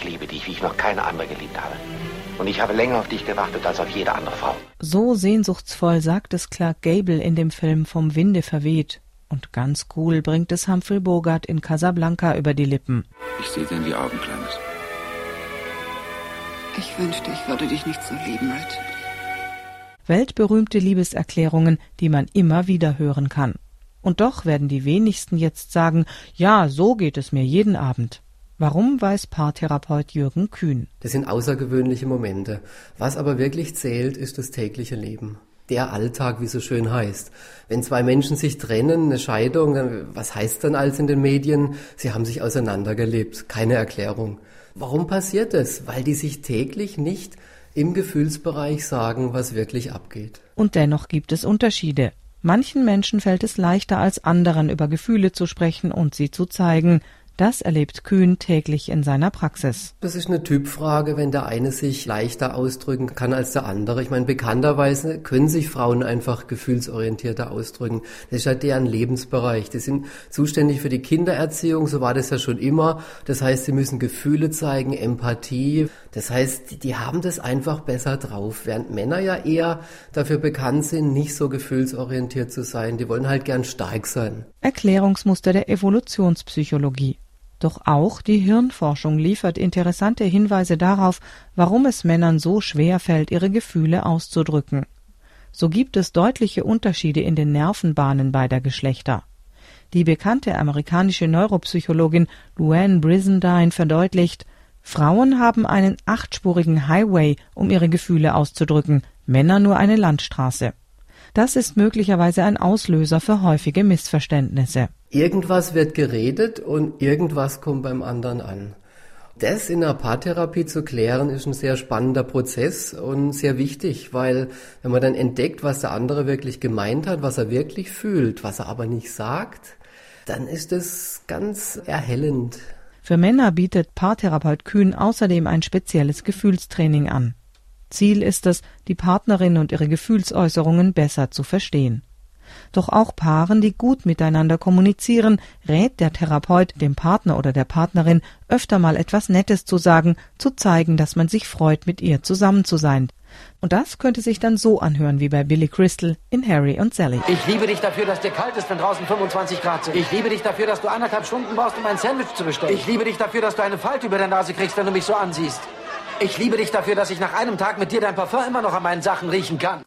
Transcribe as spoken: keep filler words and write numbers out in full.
liebe dich, wie ich noch keine andere geliebt habe. Und ich habe länger auf dich gewartet als auf jede andere Frau. So sehnsuchtsvoll sagt es Clark Gable in dem Film Vom Winde verweht. Und ganz cool bringt es Humphrey Bogart in Casablanca über die Lippen. Ich sehe dir in die Augen, Kleines. Ich wünschte, ich würde dich nicht so lieben, Richard. Weltberühmte Liebeserklärungen, die man immer wieder hören kann. Und doch werden die wenigsten jetzt sagen, ja, so geht es mir jeden Abend. Warum, weiß Paartherapeut Jürgen Kühn. Das sind außergewöhnliche Momente. Was aber wirklich zählt, ist das tägliche Leben. Der Alltag, wie es so schön heißt. Wenn zwei Menschen sich trennen, eine Scheidung, dann, was heißt dann als in den Medien? Sie haben sich auseinandergelebt. Keine Erklärung. Warum passiert das? Weil die sich täglich nicht im Gefühlsbereich sagen, was wirklich abgeht. Und dennoch gibt es Unterschiede. Manchen Menschen fällt es leichter als anderen, über Gefühle zu sprechen und sie zu zeigen. Das erlebt Kühn täglich in seiner Praxis. Das ist eine Typfrage, wenn der eine sich leichter ausdrücken kann als der andere. Ich meine, bekannterweise können sich Frauen einfach gefühlsorientierter ausdrücken. Das ist ja deren Lebensbereich. Die sind zuständig für die Kindererziehung, so war das ja schon immer. Das heißt, sie müssen Gefühle zeigen, Empathie. Das heißt, die, die haben das einfach besser drauf, während Männer ja eher dafür bekannt sind, nicht so gefühlsorientiert zu sein. Die wollen halt gern stark sein. Erklärungsmuster der Evolutionspsychologie. Doch auch die Hirnforschung liefert interessante Hinweise darauf, warum es Männern so schwer fällt, ihre Gefühle auszudrücken. So gibt es deutliche Unterschiede in den Nervenbahnen beider Geschlechter. Die bekannte amerikanische Neuropsychologin Luann Brizendine verdeutlicht, Frauen haben einen achtspurigen Highway, um ihre Gefühle auszudrücken, Männer nur eine Landstraße. Das ist möglicherweise ein Auslöser für häufige Missverständnisse. Irgendwas wird geredet und irgendwas kommt beim anderen an. Das in der Paartherapie zu klären, ist ein sehr spannender Prozess und sehr wichtig, weil wenn man dann entdeckt, was der andere wirklich gemeint hat, was er wirklich fühlt, was er aber nicht sagt, dann ist es ganz erhellend. Für Männer bietet Paartherapeut Kühn außerdem ein spezielles Gefühlstraining an. Ziel ist es, die Partnerin und ihre Gefühlsäußerungen besser zu verstehen. Doch auch Paaren, die gut miteinander kommunizieren, rät der Therapeut dem Partner oder der Partnerin, öfter mal etwas Nettes zu sagen, zu zeigen, dass man sich freut, mit ihr zusammen zu sein. Und das könnte sich dann so anhören wie bei Billy Crystal in Harry und Sally. Ich liebe dich dafür, dass dir kalt ist, wenn draußen fünfundzwanzig Grad sind. Ich liebe dich dafür, dass du anderthalb Stunden brauchst, um ein Sandwich zu bestellen. Ich liebe dich dafür, dass du eine Falte über der Nase kriegst, wenn du mich so ansiehst. Ich liebe dich dafür, dass ich nach einem Tag mit dir dein Parfum immer noch an meinen Sachen riechen kann.